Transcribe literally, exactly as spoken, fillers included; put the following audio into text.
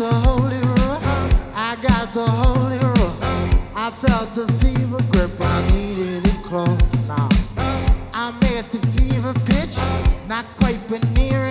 the holy rush. I got the holy rush. I felt the fever grip. I needed it close now. I'm at the fever pitch, not quite but near it.